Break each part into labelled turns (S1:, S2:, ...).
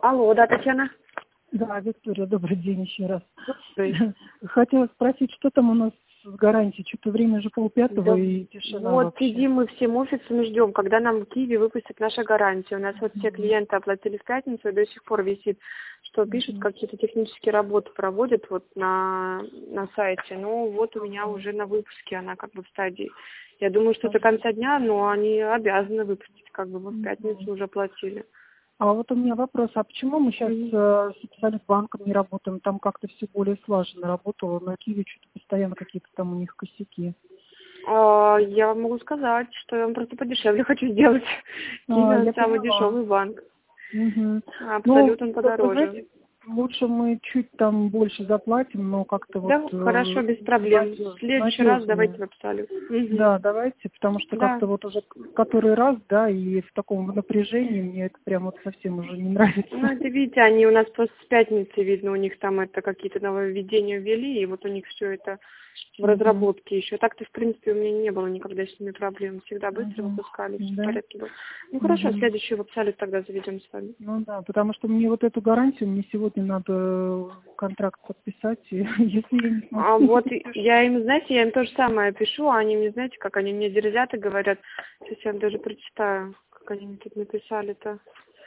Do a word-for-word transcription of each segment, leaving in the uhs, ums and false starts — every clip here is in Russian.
S1: Алло, да, Татьяна?
S2: Да, Виктория, добрый день еще раз.
S1: Добрый.
S2: Хотела спросить, что там у нас с гарантией? Что-то время же полпятого
S1: Да
S2: и тишина
S1: вот
S2: вообще.
S1: сидим мы всем офисом и ждем, когда нам в Киеве выпустят наша гарантия. У нас вот все клиенты оплатили в пятницу, и до сих пор висит, что пишут, какие-то технические работы проводят вот на, на сайте. Ну вот у меня уже на выпуске она как бы в стадии. Я думаю, что до конца дня, но они обязаны выпустить, как бы мы в пятницу уже платили.
S2: А вот у меня вопрос, а почему мы сейчас
S1: Mm-hmm.
S2: э, с специальным банком не работаем? Там как-то все более слаженно работало, на Киеве что-то постоянно какие-то там у них косяки.
S1: А, я могу сказать, что я вам просто подешевле хочу сделать.
S2: А,
S1: Киев
S2: я
S1: самый
S2: поняла.
S1: дешевый банк.
S2: Угу.
S1: Абсолютно
S2: Ну,
S1: подороже.
S2: знаете, лучше мы чуть там больше заплатим, но как-то
S1: Да,
S2: вот
S1: хорошо,
S2: э,
S1: без проблем. В следующий раз давайте в
S2: надежнее.
S1: абсолют. Угу.
S2: Да, давайте, потому что
S1: Да.
S2: как-то вот уже который раз, да, и в таком напряжении мне это прям вот совсем уже не нравится.
S1: Ну, это, видите, они у нас просто с пятницы, видно, у них там это какие-то нововведения ввели, и вот у них все это в
S2: Мгм.
S1: разработке еще. Так-то, в принципе, у меня не было никогда с ними проблем. Всегда быстро
S2: Мгм.
S1: выпускали, все в
S2: Да.
S1: порядке было. Ну, хорошо,
S2: Мгм.
S1: следующий в абсолют тогда заведем с вами.
S2: Ну да, потому что мне вот эту гарантию, мне сегодня надо контракт подписать, и если я не смогу,
S1: А
S2: не
S1: вот
S2: подпишу.
S1: я им, знаете, я им то же самое пишу, а они мне, знаете, как они мне дерзят и говорят, сейчас я вам даже прочитаю, как они мне тут написали-то.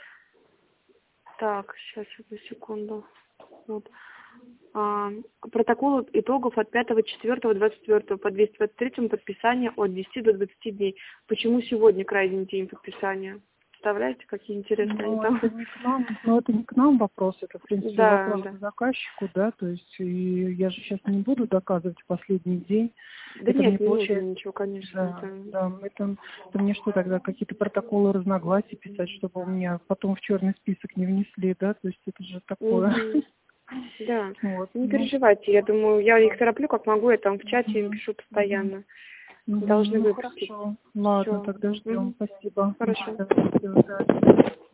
S1: Так, сейчас, одну секунду. Вот. А, протокол итогов от пятого четвёртого двадцать четвёртого по двести двадцать третьему подписание от десяти до двадцати дней. Почему сегодня крайний день подписания? Представляете, какие интересные они
S2: Ну,
S1: там?
S2: это не к нам, но это не к нам вопрос, это, в принципе,
S1: Да,
S2: вопрос
S1: да.
S2: к заказчику, да, то есть и я же сейчас не буду доказывать в последний день.
S1: Да
S2: Это мне
S1: нет, не нужно
S2: получается,
S1: ничего, конечно.
S2: да,
S1: Это...
S2: да, это, это мне что тогда, какие-то протоколы разногласий писать, чтобы у меня потом в черный список не внесли, да, то есть это же такое.
S1: Угу. Да,
S2: Вот,
S1: не
S2: ну,
S1: переживайте, я думаю, я их тороплю, как могу, я там в чате им
S2: мгм,
S1: пишу
S2: мгм,
S1: постоянно.
S2: мгм.
S1: Должны
S2: Ну,
S1: выпустить.
S2: хорошо, ладно,
S1: Все.
S2: тогда ждем,
S1: Угу.
S2: спасибо.
S1: Хорошо.
S2: До свидания.